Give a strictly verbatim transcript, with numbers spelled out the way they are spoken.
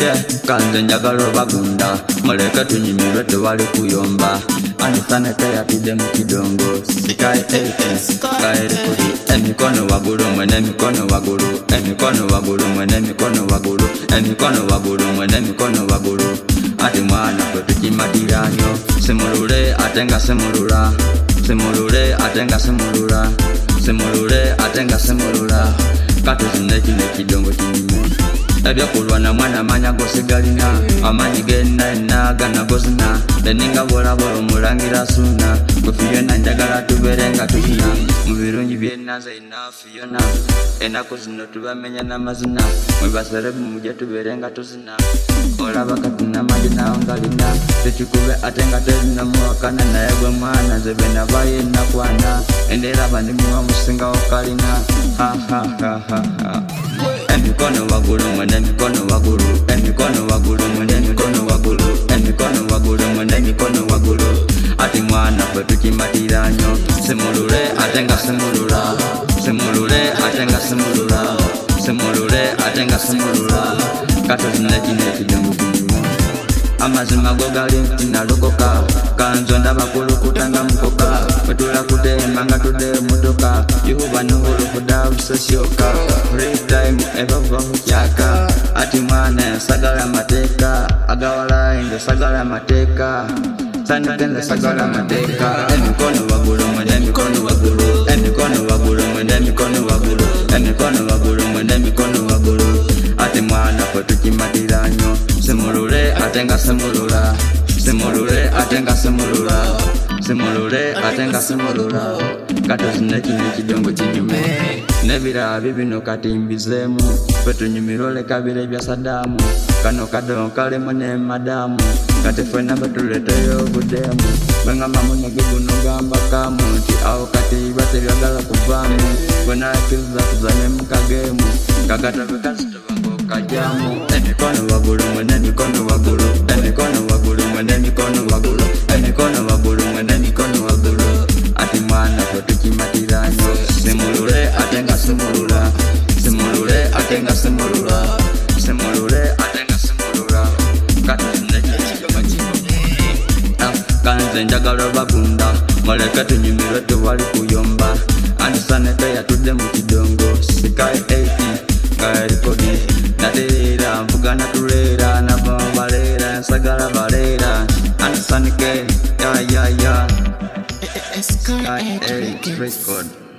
kanze njagala bagunda muleke tunyumirwe tewali kuyomba anisane teyatudde mu kidongo Sky eighteen kaeri kuli emikono wagulu mwene emikono wagulu emikono wagulu mwene emikono wagulu emikono wagulu mwene emikono wagulu ati mwana kwe tukimatirano simulule atenga simulula simulule atenga simulula simulule atenga simulula katuzine kine kidongo kinyume ebyokulwana mwana manya gosigalina amanyi gena enaga nagozina leninga bola bola omulangira suna gufiyona njagala tuberenga tuzina mu birungi byenaze inafiyona enako zino tubamenya n'amazina mwebaserebu mujye tuberenga tuzina olaba katina majina ongalina tukikube atenga tezina muwakana naye gwe mwana zebe nabaye nakwana endera bandimuwa musinga okalina ha ha ha ha ha emikono wagulu mwene emikono wagulu emikono wagulu mwene emikono wagulu emikono wagulu mwene emikono wagulu ati mwana kwe tukimatirano simulule atenga simulula simulule atenga simulula simulule atenga simulula katozine kine ekidongo kinyuma amazima go gali nalokoka kanzo ndabakulu kutanga mukoka wetula kudema nga tudde mutoka yuhuba nuhulu kuda usosyoka free time ebava mukyaka ati mwana sagala mateka agawala ende sagala mateka sanagenda sagala mateka emikono wagulu mwene emikono wagulu emikono wagulu mwene emikono wagulu emikono wagulu mwene emikono wagulu ati mwana kwe tukimatirano simulule atenga simulula simulule atenga simulula simulule atenga simulula katozine kine ekidongo kinyume nebirabi bino katimbizemu ffe tunyumirole kabire bya Sadamu kano kadongo kalemu ne madamu kati ffena batuleteyo obudemu bwengamba munyage guno gamba kamu nti awo kati batebyagala kuvaamu bwenakiriza tuzane mukagemu kakatabe kasitobango kajamu emikono wagulu mwene emikono wagulu emikono wagulu mwene emikono wagulu emikono wagulu mwene emikono wagulu ati mwana kwe tukimatirano simulule atenga simulula simulule atenga simulula simulule atenga simulula katozine kanze njagala bagunda muleke tunyumirwe tewali kuyomba anisane teyatudde mu kidongo Sky eighteen kaeri kuli nateera nvuga natuleera nava baleera nsagala baleera anisanike ya ya ya Sky eighteen record.